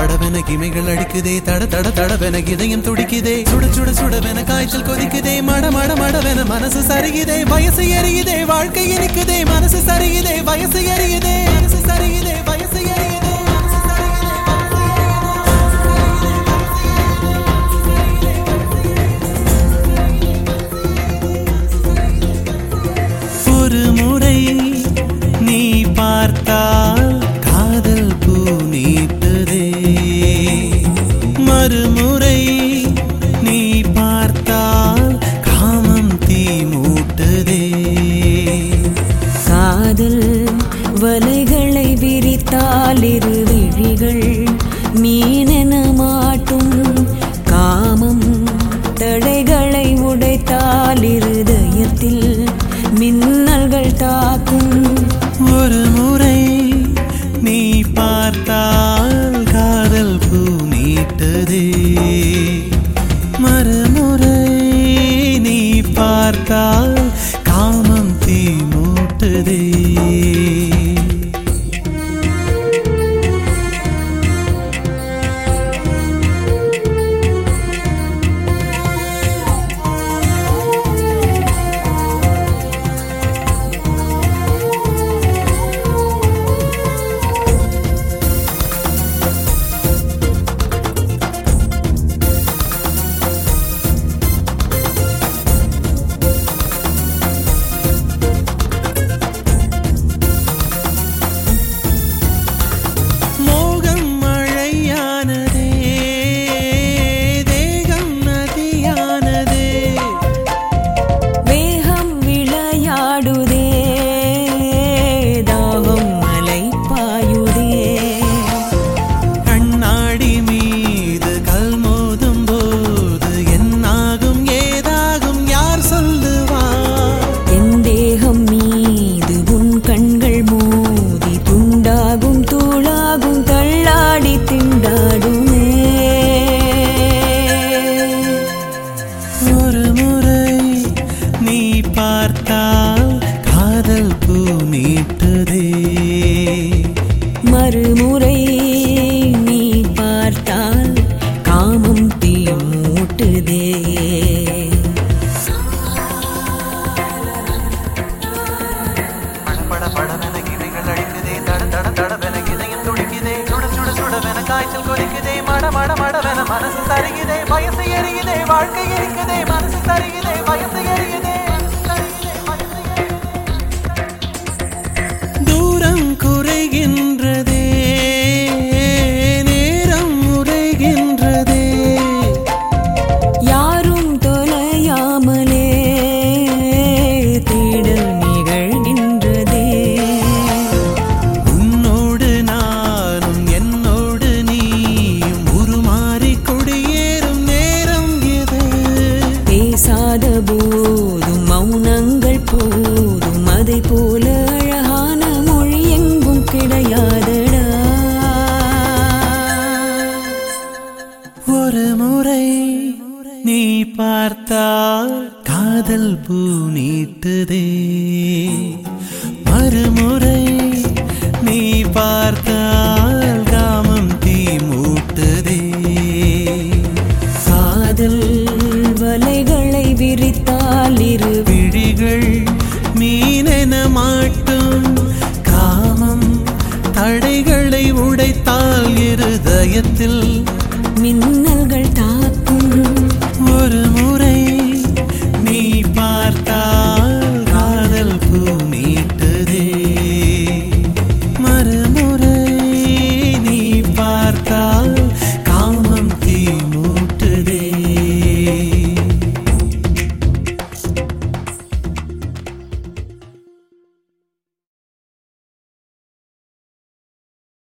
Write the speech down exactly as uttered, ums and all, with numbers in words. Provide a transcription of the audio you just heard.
படவென கிமைகள் அடிக்குதே தட தட தடவென இதயம் துடிக்குதே சுட சுட சுடவென காய்ச்சல் கொதிக்குதே மட மட மடவென மனசு சரியுதே வயசு எரியுதே வாழ்க்கை இருக்குதே மனசு சரியுதே வயசு எரியுதே மனசு சரியுதே வயசு எரியுதே ஒரு முறை நீ பார்த்தால் காதல் பூ நீட்டுதே மறுமுறை நீ பார்த்தால் காமம் தீ மூட்டுதே காதல் வலைகளை விரித்தால் இரு விழிகள் மீனென மாட்டும் காமம் தடைகளை உடைத்தால் இருதயத்தில் மின்னல்கள் தாக்கும் ஒரு முறை நீ பார்த்தால் காதல் பூ நீட்டுதே மறுமுறை நீ பார்த்தால் காமம் தீ மூட்டுதே காதல் பூ நீட்டுதே மறுமுறை நீ பார்த்தால் காமம் தீ மூட்டுதே பட படவென கிமைகள் அடிக்குதே தட தட தடவென இதயம் துடிக்குதே சுட சுட சுடவென காய்ச்சல் கொதிக்குதே மட மட மடவென மனசு சரியுதே வயசு எரியுதே வாழ்க்கை இருக்குதே மனசு சரியுதே வயசு எரியுதே குறைகின்றதே நேரம் உரைகின்றதே யாரும் தொலையாமலே தேடல் நிகழ்கின்றதே உன்னோடு நானும் என்னோடு நீயும் உருமாறி கொடியேறும் நேரம் இது பேசாத போதும் மௌனங்கள் போதும் அதை போல அழகான மொழி எங்கும் கிடையாதடா ஒரு முறை நீ பார்த்தால் காதல் பூ நீட்டுதே மறுமுறை நீ பார்த்தால் காமம் தீ மூட்டுதே காதல் வலைகளை விரித்தால் இரு விழிகள் மீனென மாட்டும் காமம் தடைகளை உடைத்தால் இருதயத்தில்